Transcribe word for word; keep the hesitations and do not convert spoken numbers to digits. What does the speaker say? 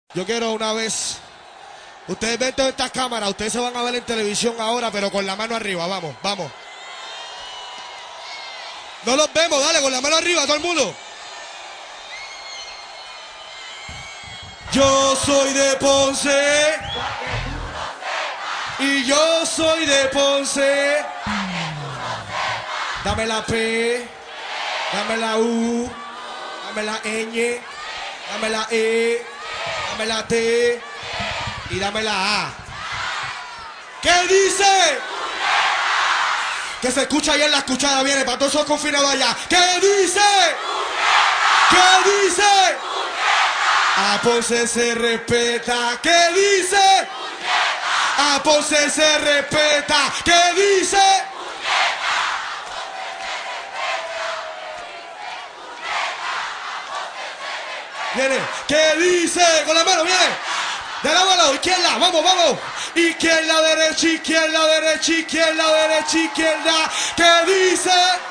Yo quiero una vez. Ustedes ven todas estas cámaras, ustedes se van a ver en televisión ahora, pero con la mano arriba, vamos, vamos. No los vemos, dale, con la mano arriba, todo el mundo. Yo soy de Ponce. Y yo soy de Ponce. Dame la P, dame la U, dame la ñ, dame la E, dame la T y dame la A. ¿Qué dice? Que se escucha ahí en la escuchada, viene para todos esos confinados allá. ¿Qué dice? ¿Qué dice? A Ponce se respeta. ¿Qué dice? A Ponce se respeta. ¿Qué dice? Viene. ¿Qué dice? Con la mano, viene. De la mano, izquierda, vamos, vamos. Izquierda, derecha, izquierda, derecha, izquierda, derecha, izquierda. ¿Qué dice?